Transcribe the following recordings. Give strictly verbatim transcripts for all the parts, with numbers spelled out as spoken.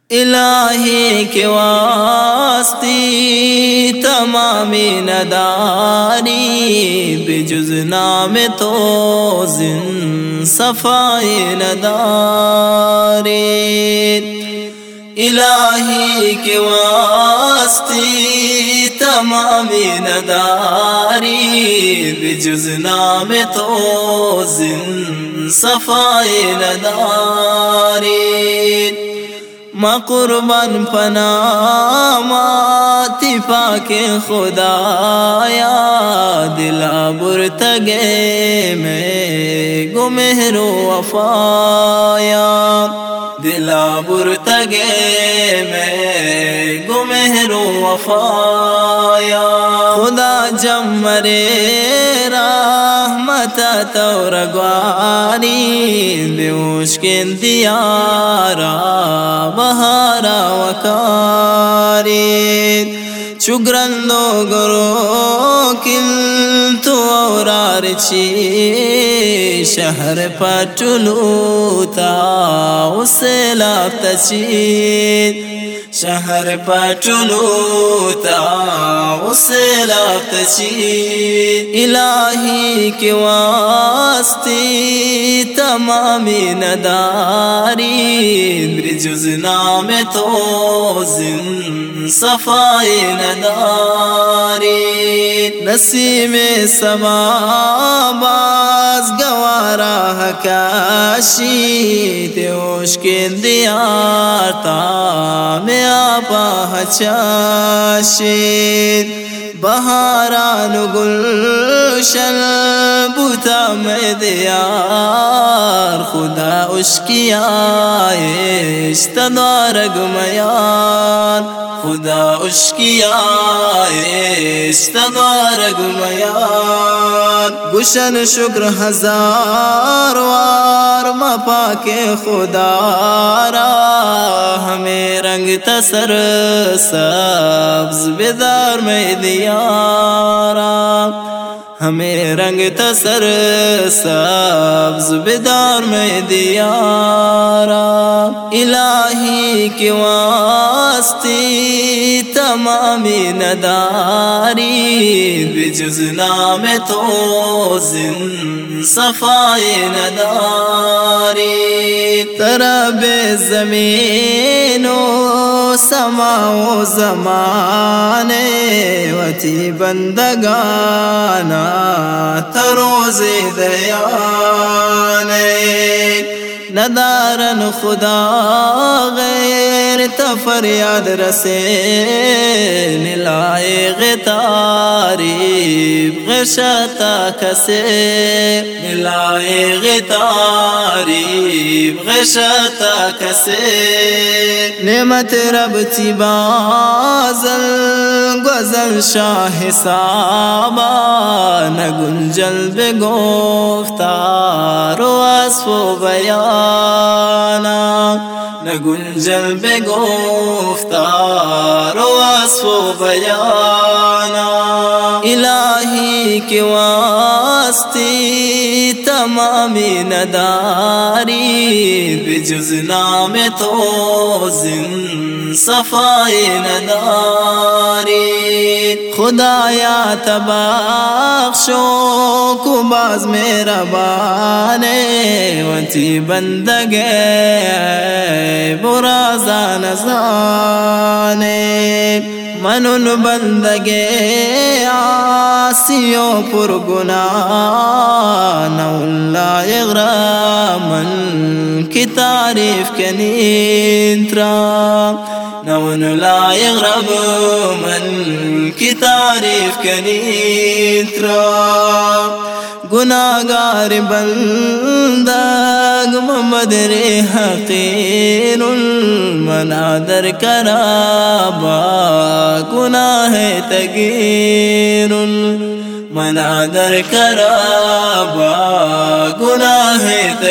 इलाही के वास्ती तमामी नदारी बेजुज़ नाम तो जिन सफ़ाई नदारी। इलाही के वास्ती तमामी नदारी बेजुज़ नाम तो जिन सफ़ाई नदारी। माँ कुर्बान पनामाती पाके खुदाया दिला बुरतगे में गुमेहरो वफाया दिला बुरतगे में गुमेहरो वफाया। खुदा जमरे रहमत तौरगवारी बेमुश्किल दियारा बहारा वकारी। चुग्रंदो गरो किल तो औरारची शहर पटुलूता उसे लातची शहर पटुलूता उसे लातची। इलाही के वास्ती तमामी नदारी बेजुज़ नाम तो जिन सफ़ाई नदारी। नसीमे समाबाज गवारा हकाशी त्योश के दियाता में आपा हचाशी। बहारान गुलशन बुता में दियार खुदा उसकी आयश तदारग मयान खुदा उसकी आयश तदारग मयान। गुशन शुक्र हजार वार मपा के खुदारा हमें रंग तसर सब्ज़ बेदार में दियारा हमें रंग तसर सब्ज़ बेदार में दियारा। इलाही के वास्ती तमामी नदारी बेजुज़ नाम तो जिन सफ़ाई नदारी। तरबे ज़मीनो समाओ ज़माने वती बंदगाना तरोज़े दयाने। नदारन खुदा गैर तफरियाद रसे निलाए ग़तारीब ग़शता कसे निलाए ग़तारीब ग़शता कसे। नेमत रब ती बाज़ल गज़ल शाह साबा न गुंजल बे गुफ्तार वस्फ़ बयाना न गुंजल बे गुफ्तार वस्फ़ बयाना। इलाही के वास्ती तमामी नदारी बेजुज़ नाम तो जिन सफ़ाई नदारी। खुदाया तबख्शो कुबाज मेरा बाने वती बंदगे बुराज़ा नज़ाने। मनुन बंदगे आसियों पुरगुना नउल्ला इग़रामन की तारीफ के नींत्रा नवन ला इग़रब मन की तारीफ के नींत्रा। गुनाहगार बंदग मोहम्मद रे हक़ीरुल मनादर कराबा गुनाह तगीरुल मनादर कराबा गुनाह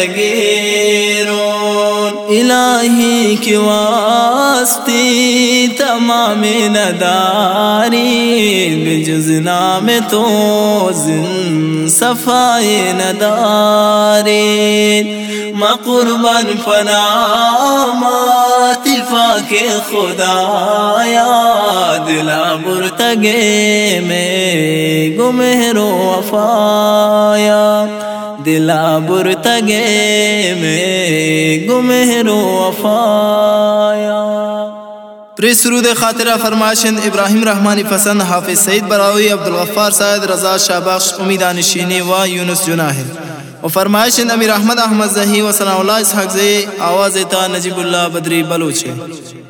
तगीरुल। इलाही के वास्ती तमामी नदारी बेजुज़ नाम तो जिन सफ़ाई नदारी। मैं कुर्बान फनामा तिफाक खुदाया दिला बुरतगे में गुमेरो वफाया दिला बुरतगे में गुमेरो वफाया। प्रेसरूद खातिरा फरमाशिंद इब्राहिम रहमानी फसन, हाफिज सईद बरावी, अब्दुल गफ्फार सायद, रजा शाहबख्श, उम्मीद आनिशीनी व यूनुस जुनाहिद और फरमाशिंद अमीर अहमद अहमद जही व सनाउल्लाह इसहाक ज़ई, आवाज़ ता नजीबुल्लाह बदरी बलूच।